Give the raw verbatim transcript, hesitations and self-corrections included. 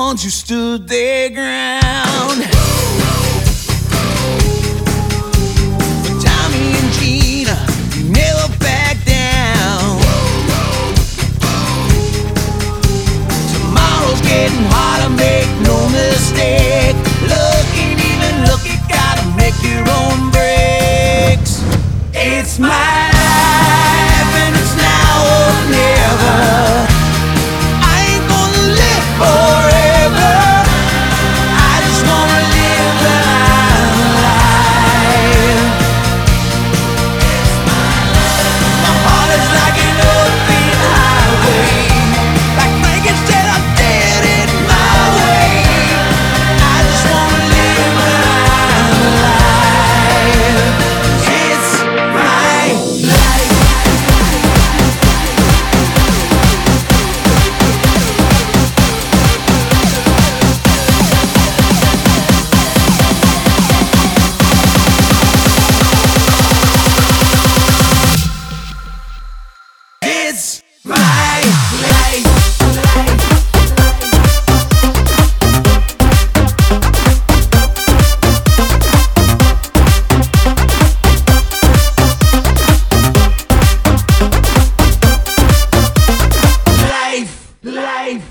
ones who stood their ground. But Tommy and Gina, you never back down. Tomorrow's getting harder, make no mistake. Look ain't even look, you gotta make your own breaks. It's my